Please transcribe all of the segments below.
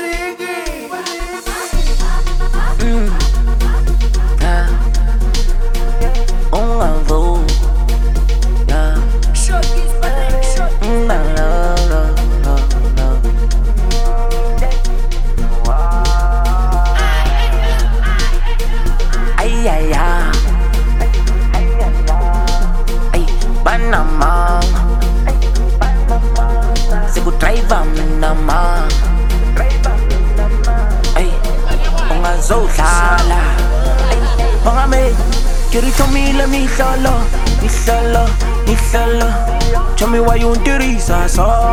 Tell me why you don't do this, I saw.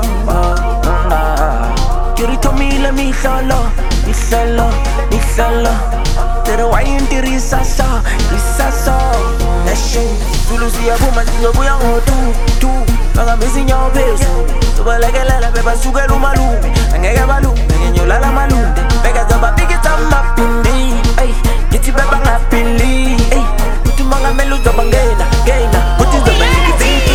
You told me let me solo. Tell why you don't do this, I saw. That shit, you lose your woman, you go on too. I'm missing your face. So I like a lala, baby, sugar malu. And I got malu, and you lala malu. Vegas of a biggest I'm up in me. Hey, get you back happily. Hey, put you manga melu to bangena. Put you the bang thinking.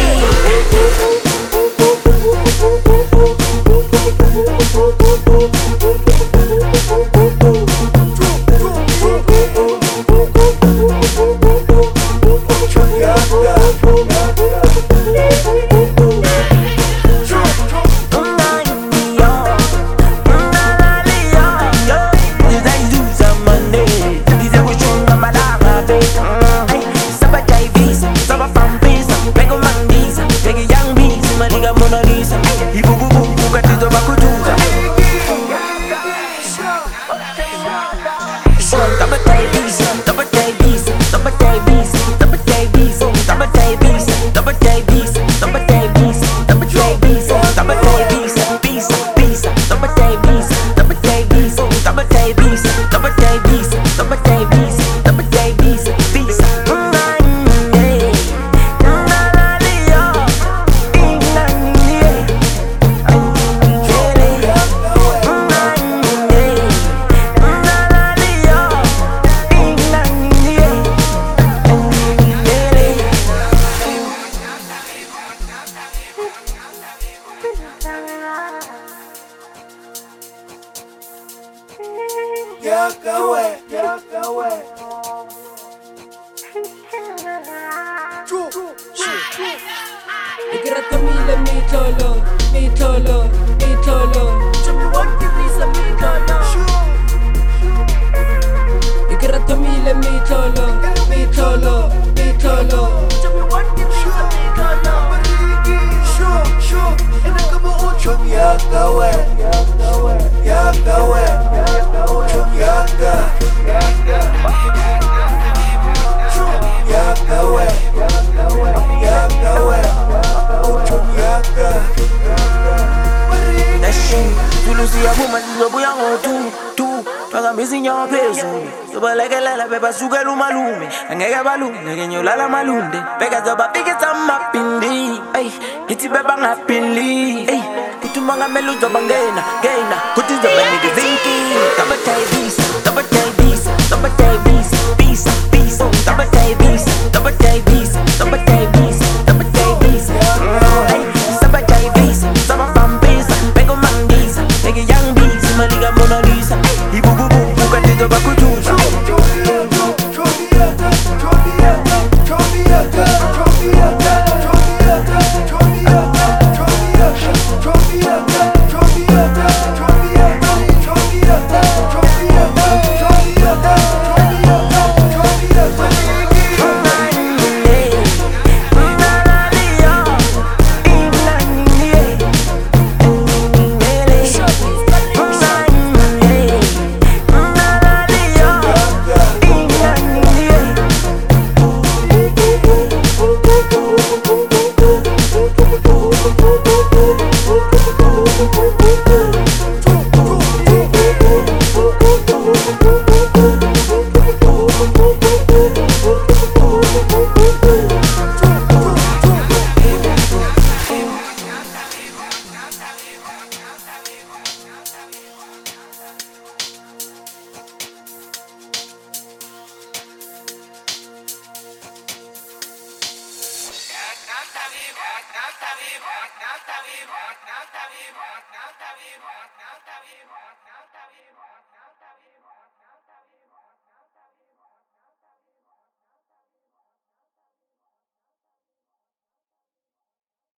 Tá vivo, tá vivo.